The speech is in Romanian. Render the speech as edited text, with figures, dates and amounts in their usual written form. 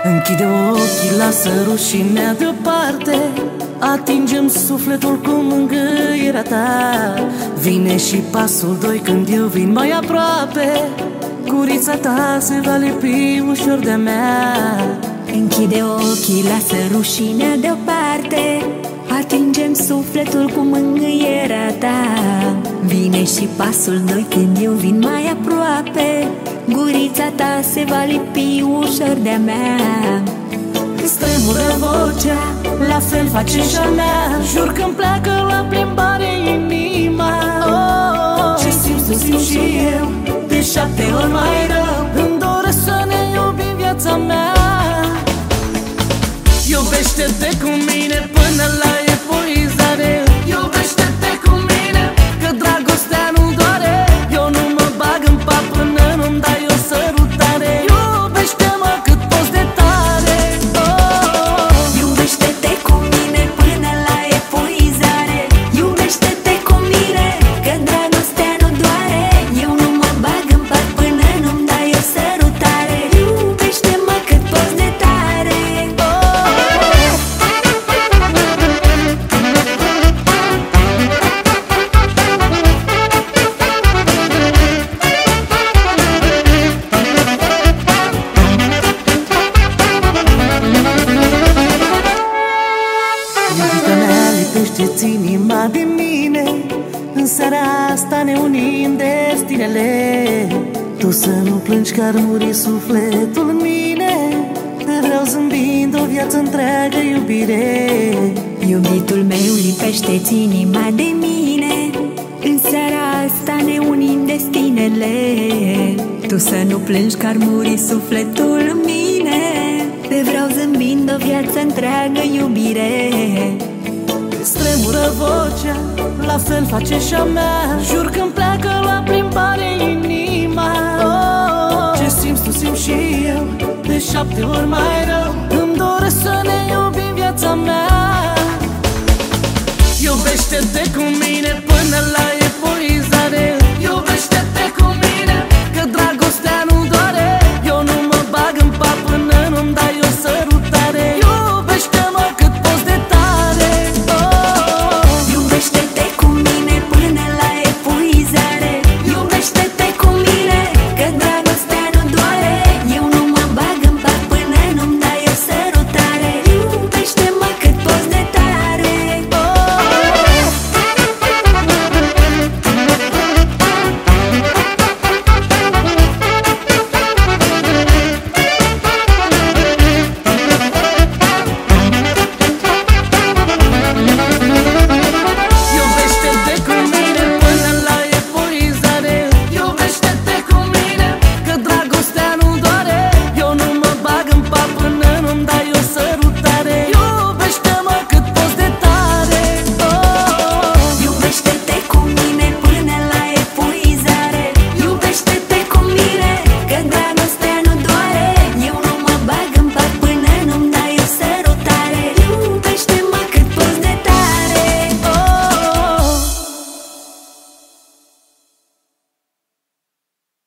Închide ochii, lasă rușinea deoparte. Atingem sufletul cu mângâierea ta. Vine și pasul doi când eu vin mai aproape. Gurița ta se va lipi ușor de-a mea. Închide ochii, lasă rușinea deoparte. Atingem sufletul cu mângâierea ta. Vine și pasul doi când eu vin mai aproape. Gurița ta se va lipi ușor de-a mea. Îți tremură vocea, la fel face și-a mea. Jur că-mi pleacă la plimbare inima. Ce simți tu, simt și eu, de 7 ori mai rău. Îmi doresc să ne iubim viața mea. Iubește-te cu mine până la epuizare. Iubește-te cu mine, că dragostea nu doare. Eu nu mă bag în pat până nu-mi dai o sărutare. Iubește-mă cât poți de tare. Iubește-te cu mine până la epuizare. Iubește-te cu mine, că dragostea nu doare. Eu nu mă bag în pat până nu-mi dai o sărutare. Iubește-mă cât poți de tare. Iubita mea, lipește-ți inima de mine. În seara asta ne unim destinele. Tu să nu plângi că ar muri sufletul în mine. Te vreau zâmbind o viață întreagă, iubire. Iubitul meu, lipește-ți inima de mine. În seara asta ne unim destinele. Tu să nu plângi că ar muri sufletul în mine. Te vreau zâmbind o viață întreagă, iubire. Îți tremură vocea, la fel face și-a mea. Jur că-mi pleacă la plimbare inima. Ce simți tu, simt și eu, de 7 ori mai rău. Îmi doresc să ne iubim viața mea. Iubește-te cu mine până la